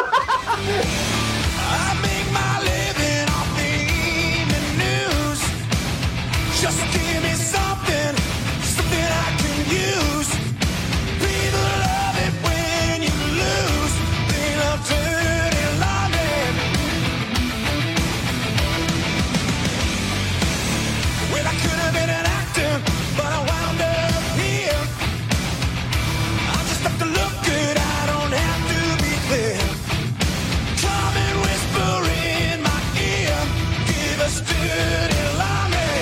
I make my living off the evening news. Just give me something I can use. People love it when you lose. They love dirty laundry. Well, I could have been an actor, but I wound up here. I just have to look good. I don't have to be clear. Come and whisper in my ear. Give us dirty laundry.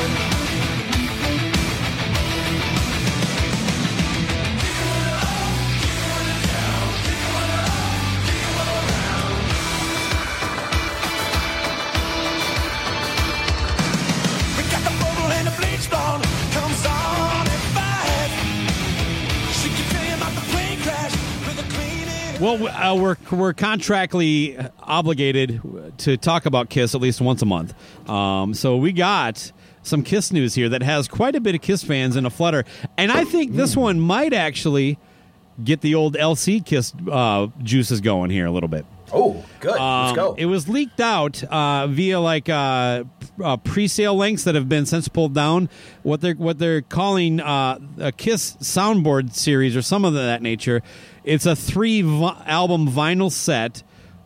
We got the bubble and the bleach blonde. Comes on at 5. She can tell you about the plane crash with a cleaning. Well, we're contractually obligated to talk about Kiss at least once a month. So we got some Kiss news here that has quite a bit of Kiss fans in a flutter. And I think this one might actually get the old LC Kiss juices going here a little bit. Oh, good. Let's go. It was leaked out via like pre-sale links that have been since pulled down. What they're calling a Kiss soundboard series or some of that nature. It's a 3 album vinyl set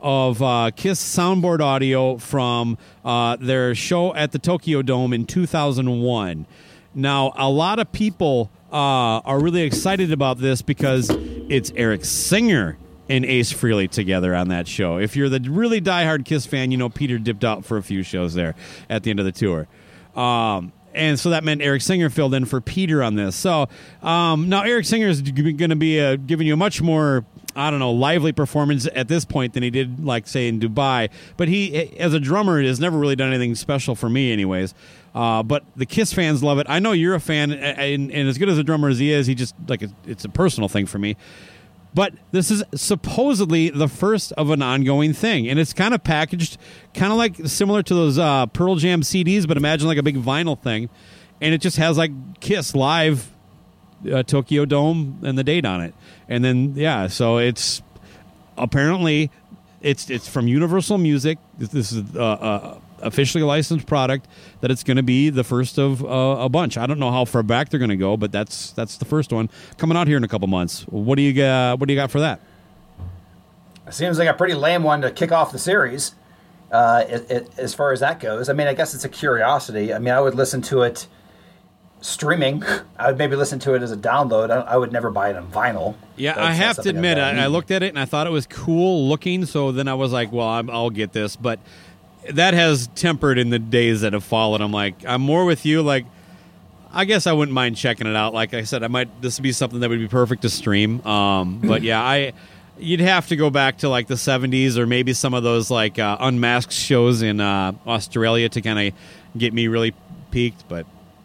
of Kiss soundboard audio from their show at the Tokyo Dome in 2001. Now, a lot of people are really excited about this because it's Eric Singer and Ace Frehley together on that show. If you're the really diehard Kiss fan, you know Peter dipped out for a few shows there at the end of the tour. And so that meant Eric Singer filled in for Peter on this. So now Eric Singer is going to be giving you a much more, lively performance at this point than he did, like, say, in Dubai. But he, as a drummer, has never really done anything special for me anyways. But the Kiss fans love it. I know you're a fan, and as good as a drummer as he is, he just, it's a personal thing for me. But this is supposedly the first of an ongoing thing, and it's kind of packaged, kind of like similar to those Pearl Jam CDs, but imagine like a big vinyl thing, and it just has like Kiss live, Tokyo Dome, and the date on it, and then so it's apparently it's from Universal Music. This is officially a licensed product, that it's going to be the first of a bunch. I don't know how far back they're going to go, but that's the first one coming out here in a couple months. What do you got for that? It seems like a pretty lame one to kick off the series, as far as that goes. I mean, I guess it's a curiosity. I mean, I would listen to it streaming. I would maybe listen to it as a download. I would never buy it on vinyl. Yeah, I have to admit, I looked at it and I thought it was cool looking, so then I was like, well, I'll get this, but that has tempered in the days that have followed. I'm more with you. Like, I guess I wouldn't mind checking it out. Like I said, this would be something that would be perfect to stream. But yeah, you'd have to go back to like the 70s or maybe some of those like unmasked shows in Australia to kind of get me really peaked. But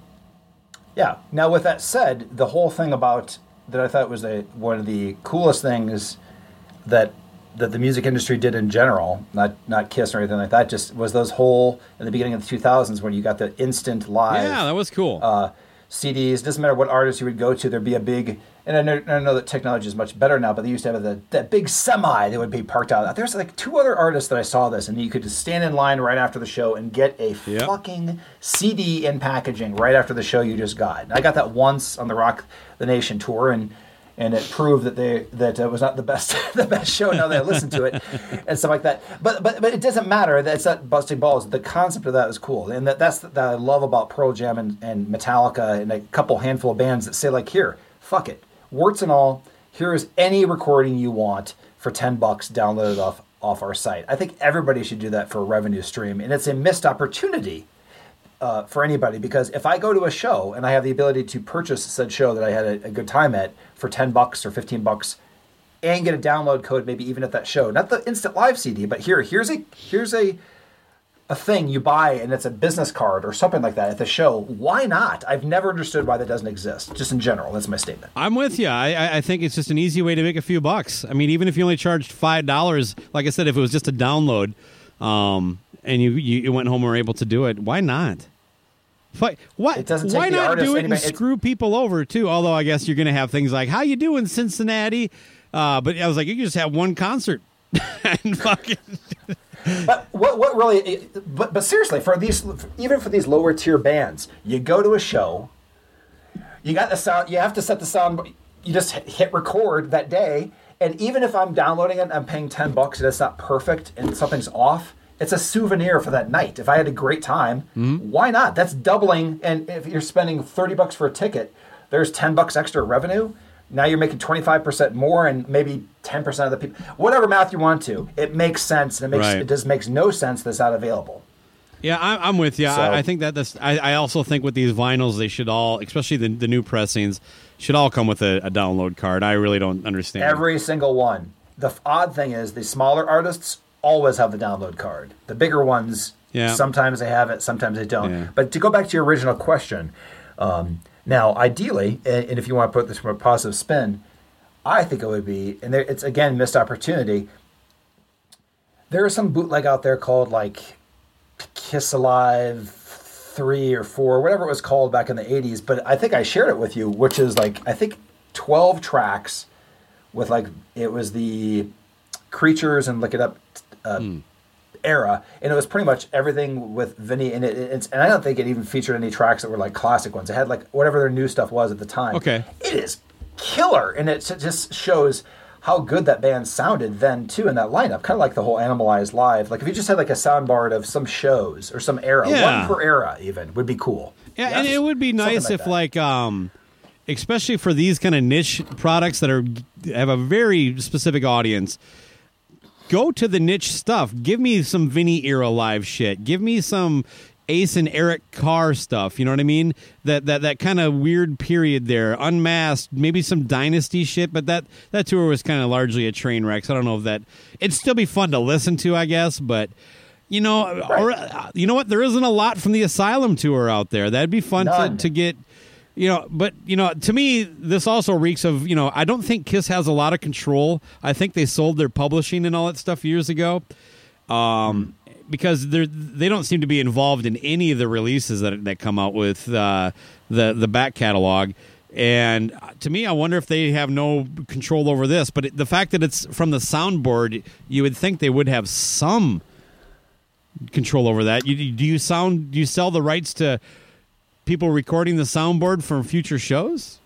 yeah. Now, with that said, the whole thing about that I thought was one of the coolest things that the music industry did in general, not Kiss or anything like that, just was those whole, in the beginning of the 2000s, when you got the instant live. Yeah, that was cool. CDs, doesn't matter what artist you would go to, there'd be a big, and I know that technology is much better now, but they used to have that big semi that would be parked out. There's like two other artists that I saw this, and you could just stand in line right after the show and get a fucking CD in packaging right after the show you just got. And I got that once on the Rock the Nation tour, and it proved that it was not the best show now that I listened to it and stuff like that. But it doesn't matter. That's not busting balls. The concept of that is cool, and that's that I love about Pearl Jam and Metallica and a couple handful of bands that say like, here, fuck it, warts and all. Here is any recording you want for $10, downloaded off our site. I think everybody should do that for a revenue stream, and it's a missed opportunity. For anybody, because if I go to a show and I have the ability to purchase said show that I had a good time at for $10 or $15 and get a download code maybe even at that show, not the instant live CD, but here's a thing you buy and it's a business card or something like that at the show. Why not? I've never understood why that doesn't exist, just in general. That's my statement. I'm with you. I think it's just an easy way to make a few bucks. I mean, even if you only charged $5, like I said, if it was just a download, and you went home and were able to do it, why not? Why not do it and screw people over too? Although I guess you're going to have things like, "How you doing, Cincinnati?" But I was like, you can just have one concert and fucking. But what really? But seriously, even for these lower tier bands, you go to a show, you got the sound. You have to set the sound. You just hit record that day, and even if I'm downloading it, I'm paying $10 and it's not perfect and something's off. It's a souvenir for that night. If I had a great time, why not? That's doubling. And if you're spending $30 for a ticket, there's $10 extra revenue. Now you're making 25% more, and maybe 10% of the people, whatever math you want to. It makes sense, and it just makes no sense that's not available. Yeah, I'm with you. So, I think that's. I also think with these vinyls, they should all, especially the new pressings, should all come with a download card. I really don't understand every single one. The odd thing is the smaller artists always have the download card. The bigger ones, sometimes they have it, sometimes they don't. Yeah. But to go back to your original question, now ideally, and if you want to put this from a positive spin, I think it would be, and it's again missed opportunity. There is some bootleg out there called like Kiss Alive 3 or 4, whatever it was called back in the 80s. But I think I shared it with you, which is like I think 12 tracks with like it was the Creatures and Look It Up era, and it was pretty much everything with Vinny, and and I don't think it even featured any tracks that were like classic ones. It had like whatever their new stuff was at the time. Okay, it is killer, and it just shows how good that band sounded then too in that lineup. Kind of like the whole Animalized Live. Like if you just had like a soundboard of some shows or some era, one per era even would be cool. Yeah, and it would be nice if like especially for these kind of niche products that have a very specific audience, go to the niche stuff. Give me some Vinny era live shit. Give me some Ace and Eric Carr stuff. You know what I mean? That kind of weird period there. Unmasked, maybe some Dynasty shit, but that tour was kind of largely a train wreck. So I don't know if that... It'd still be fun to listen to, I guess, but... You know, or, you know what? There isn't a lot from the Asylum tour out there. That'd be fun to get... You know, but, you know, to me, this also reeks of, you know, I don't think Kiss has a lot of control. I think they sold their publishing and all that stuff years ago because they don't seem to be involved in any of the releases that come out with the back catalog. And to me, I wonder if they have no control over this. But the fact that it's from the soundboard, you would think they would have some control over that. Do you sell the rights to people recording the soundboard for future shows?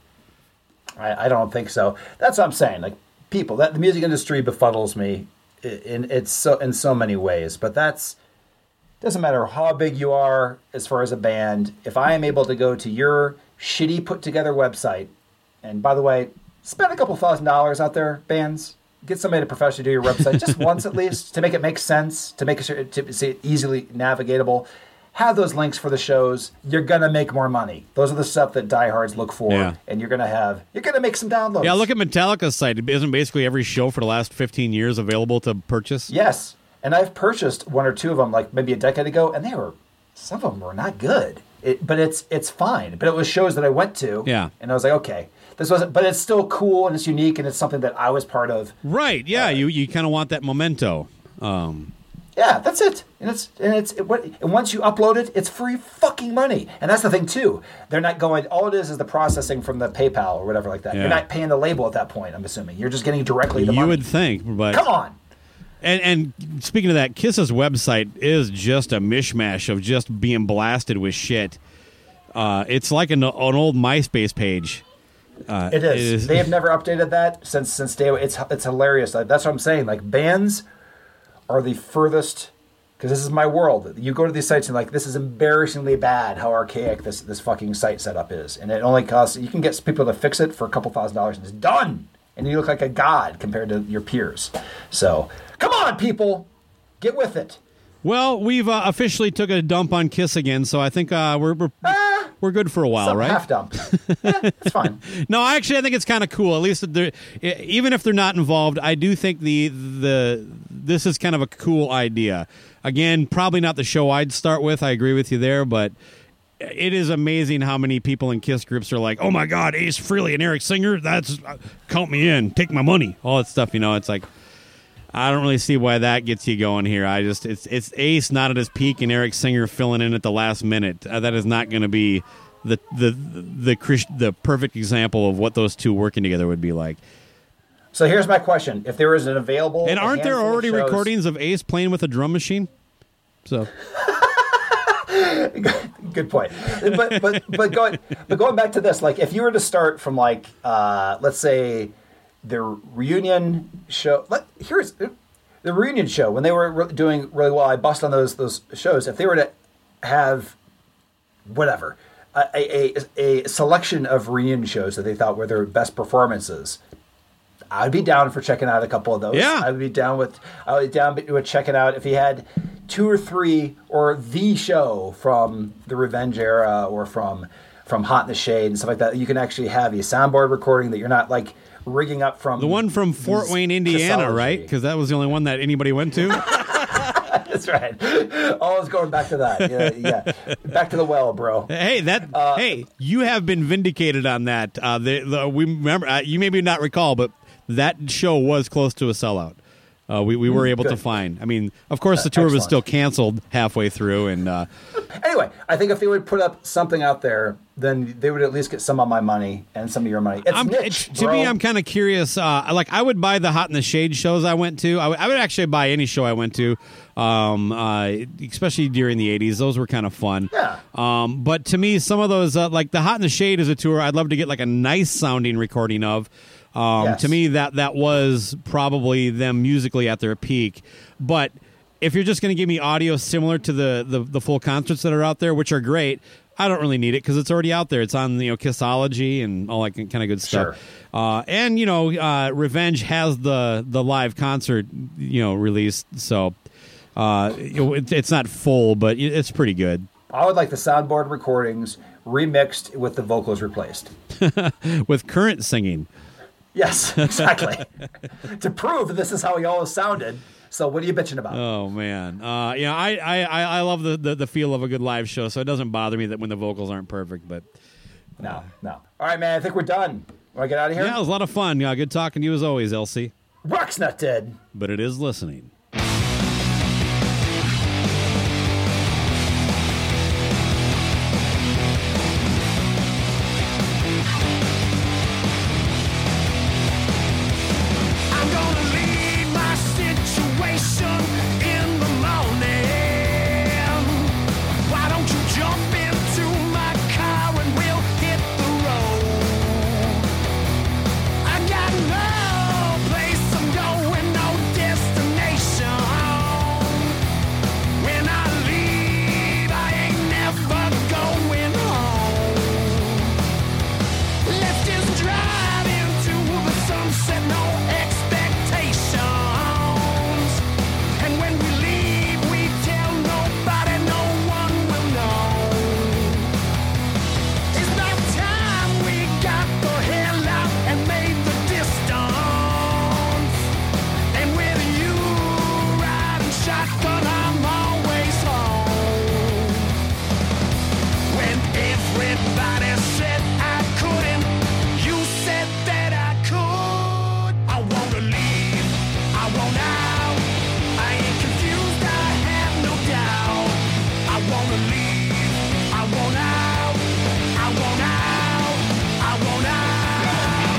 I don't think so. That's what I'm saying. Like people, the music industry befuddles me in so many ways. But doesn't matter how big you are as far as a band. If I am able to go to your shitty put together website, and by the way, spend a couple $1,000s out there, bands. Get somebody to professionally do your website just once at least to make it make sense, to make it to easily navigatable. Have those links for the shows. You're gonna make more money. Those are the stuff that diehards look for, and you're gonna make some downloads. Yeah, look at Metallica's site. Isn't basically every show for the last 15 years available to purchase? Yes, and I've purchased one or two of them, like maybe a decade ago, and some of them were not good. But it's fine. But it was shows that I went to, and I was like, okay, this wasn't. But it's still cool and it's unique and it's something that I was part of. Right? Yeah, you kind of want that memento. Yeah, that's it. And once you upload it, it's free fucking money. And that's the thing too. They're not going. All it is the processing from the PayPal or whatever like that. Yeah. You're not paying the label at that point. I'm assuming you're just getting directly the money. You would think, but come on. And speaking of that, Kiss's website is just a mishmash of just being blasted with shit. It's like an old MySpace page. It is. They have never updated that since day. It's hilarious. That's what I'm saying. Like bands are the furthest, because this is my world. You go to these sites and like, this is embarrassingly bad how archaic this fucking site setup is. And it only costs, you can get people to fix it for a couple $1,000s and it's done. And you look like a god compared to your peers. So, come on, people. Get with it. Well, we've officially took a dump on Kiss again, so I think we're good for a while, right? Half dump. Yeah, it's fine. No, actually, I think it's kind of cool. At least even if they're not involved, I do think this is kind of a cool idea. Again, probably not the show I'd start with. I agree with you there, but it is amazing how many people in Kiss groups are like, "Oh my God, Ace Frehley and Eric Singer, that's count me in, take my money," all that stuff. You know, it's like I don't really see why that gets you going here. It's Ace not at his peak and Eric Singer filling in at the last minute. That is not going to be the perfect example of what those two working together would be like. So here's my question: if there is an available, and aren't there already recordings of Ace playing with a drum machine? So. Good point. But going back to this, like if you were to start from like let's say the reunion show. Here's the reunion show when they were doing really well. I bust on those shows. If they were to have whatever a selection of reunion shows that they thought were their best performances, I'd be down for checking out a couple of those. Yeah, I would be down with checking out if he had 2 or 3 or the show from the Revenge era or from Hot in the Shade and stuff like that. You can actually have a soundboard recording that you're not like rigging up from the one from Fort Wayne, Indiana, Kissology. Right? Because that was the only one that anybody went to. That's right. Always going back to that. Yeah. Back to the well, bro. Hey, hey, you have been vindicated on that. We remember. You maybe not recall, but that show was close to a sellout. We were able to find. I mean, of course, the tour was still canceled halfway through. And anyway, I think if they would put up something out there, then they would at least get some of my money and some of your money. It's niche, to me, I'm kind of curious. Like, I would buy the Hot in the Shade shows I went to. I would actually buy any show I went to, especially during the 80s. Those were kind of fun. Yeah. But to me, some of those, like the Hot in the Shade is a tour I'd love to get like a nice sounding recording of. Yes. To me, that was probably them musically at their peak. But if you're just going to give me audio similar to the full concerts that are out there, which are great, I don't really need it because it's already out there. It's on Kissology and all that kind of good stuff. Sure. And Revenge has the live concert released, so it's not full, but it's pretty good. I would like the soundboard recordings remixed with the vocals replaced. With current singing. Yes, exactly. To prove this is how he always sounded. So what are you bitching about? Oh man, I love the feel of a good live show, so it doesn't bother me that when the vocals aren't perfect. But No. All right, man. I think we're done. Want to get out of here? yeah, it was a lot of fun. Yeah, good talking to you as always, Elsie. Rock's not dead. But it is listening. I'm gonna leave my situation in the morning. Why don't you jump into my car and we'll hit the road? I got no place I'm going, no destination. When I leave, I ain't never going home. Let's just drive into the sunset, no expectations. And when we leave, we tell nobody, no one will know. It's about time we got the hell out and made the distance. And with you riding shotgun, I'm always home. When everybody said I couldn't, you said that I could. I wanna leave, I want out. I ain't confused, I have no doubt. I wanna leave, I want out. I want out, I want out.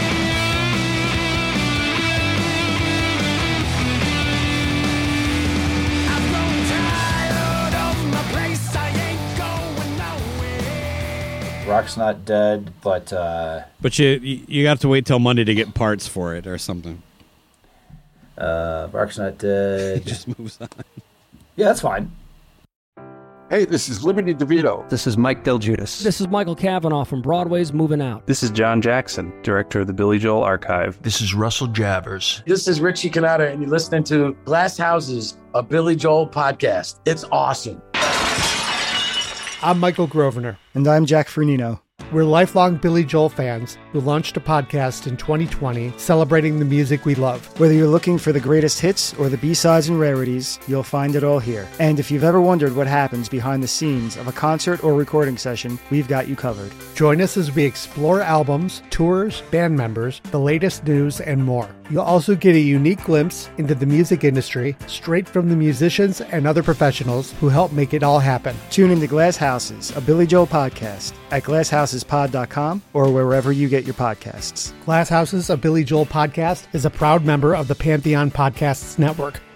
I've grown tired of my place, I ain't going nowhere. Rock's not dead, but But you have to wait till Monday to get parts for it or something. Rock's not dead. It just moves on. Yeah, that's fine. Hey, this is Liberty DeVito. This is Mike Del Judas. This is Michael Cavanaugh from Broadway's Moving Out. This is John Jackson, director of the Billy Joel Archive. This is Russell Javers. This is Richie Canada, and you're listening to Glass Houses, a Billy Joel podcast. It's awesome. I'm Michael Grosvenor. And I'm Jack Fernino. We're lifelong Billy Joel fans who launched a podcast in 2020 celebrating the music we love. Whether you're looking for the greatest hits or the B-sides and rarities, you'll find it all here. And if you've ever wondered what happens behind the scenes of a concert or recording session, we've got you covered. Join us as we explore albums, tours, band members, the latest news, and more. You'll also get a unique glimpse into the music industry straight from the musicians and other professionals who help make it all happen. Tune into Glass Houses, a Billy Joel podcast at glasshouses.pod.com or wherever you get your podcasts. Glass Houses, a Billy Joel podcast is a proud member of the Pantheon Podcasts Network.